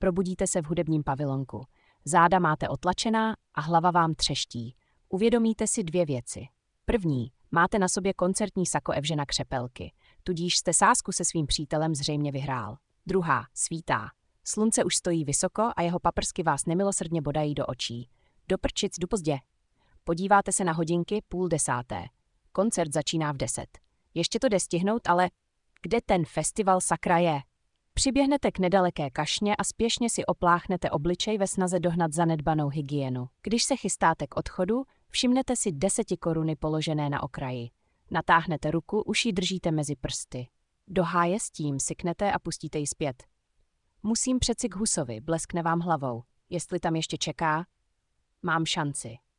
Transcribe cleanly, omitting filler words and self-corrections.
Probudíte se v hudebním pavilonku. Záda máte otlačená a hlava vám třeští. Uvědomíte si dvě věci. První, máte na sobě koncertní sako Evžena Křepelky, tudíž jste sázku se svým přítelem zřejmě vyhrál. Druhá, svítá. Slunce už stojí vysoko a jeho paprsky vás nemilosrdně bodají do očí. Do prčic, jdu pozdě. Podíváte se na hodinky 9:30. Koncert začíná v 10. Ještě to jde stihnout, ale kde ten festival sakra je? Přiběhnete k nedaleké kašně a spěšně si opláchnete obličej ve snaze dohnat zanedbanou hygienu. Když se chystáte k odchodu, všimnete si 10 koruny položené na okraji. Natáhnete ruku, už ji držíte mezi prsty. Do háje s tím syknete a pustíte ji zpět. Musím přeci k Husovi, bleskne vám hlavou. Jestli tam ještě čeká, mám šanci.